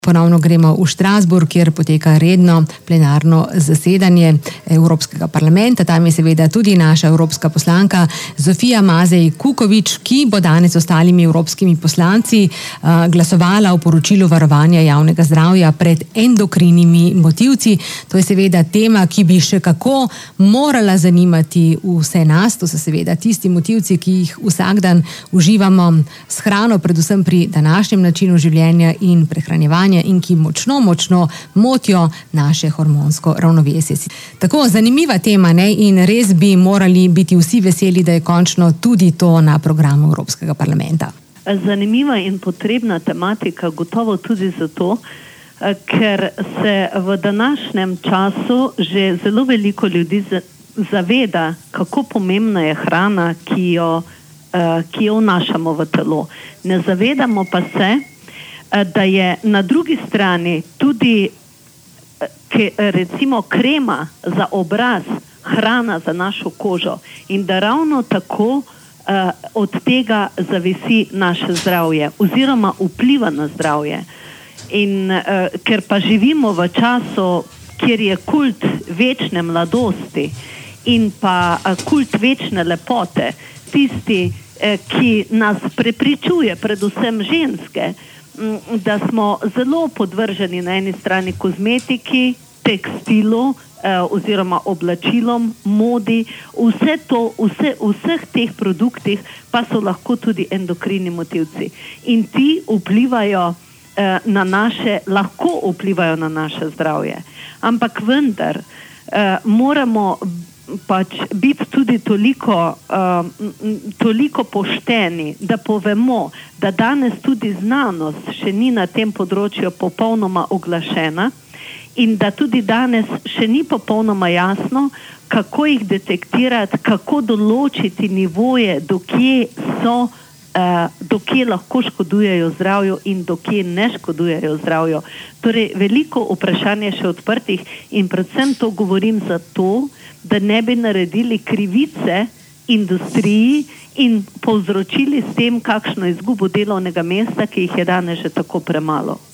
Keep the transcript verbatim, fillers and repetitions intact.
Ponovno gremo v Štrasburg, kjer poteka redno plenarno zasedanje Evropskega parlamenta. Tam je seveda tudi naša evropska poslanka Zofija Mazej Kukovič, ki bo danes z ostalimi evropskimi poslanci uh, glasovala o poročilu varovanja javnega zdravja pred endokrinimi motilci. To je seveda tema, ki bi še kako morala zanimati vse nas. To so seveda tisti motilci, ki jih vsak dan uživamo s hrano, predvsem pri današnjem načinu življenja in prehranjevanja, in ki močno, močno motijo naše hormonsko ravnovesje. Tako zanimiva tema, ne? In res bi morali biti vsi veseli, da je končno tudi to na programu Evropskega parlamenta. Zanimiva in potrebna tematika, gotovo tudi zato, ker se v današnjem času že zelo veliko ljudi zaveda, kako pomembna je hrana, ki jo, ki jo vnašamo v telo. Ne zavedamo pa se, da je na drugi strani tudi recimo krema za obraz, hrana za našo kožo in da ravno tako od tega zavisi naše zdravje oziroma vpliva na zdravje. In ker pa živimo v času, kjer je kult večne mladosti in pa kult večne lepote, tisti, ki nas prepričuje, predvsem ženske, da smo zelo podvrženi na eni strani kozmetiki, tekstilu eh, oziroma oblačilom, modi, vse to, vse, vseh teh produktih pa so lahko tudi endokrini motilci. In ti vplivajo eh, na naše, lahko vplivajo na naše zdravje. Ampak vendar eh, moramo pač biti tudi toliko, uh, toliko pošteni, da povemo, da danes tudi znanost še ni na tem področju popolnoma oglašena in da tudi danes še ni popolnoma jasno, kako jih detektirati, kako določiti nivoje, dokje so, uh, dokje lahko škodujejo zdravju in dokje ne škodujejo zdravju. Torej, veliko vprašanje še odprtih in predvsem to govorim zato, da ne bi naredili krivice industriji in povzročili s tem kakšno izgubo delovnega mesta, ki jih je danes že tako premalo.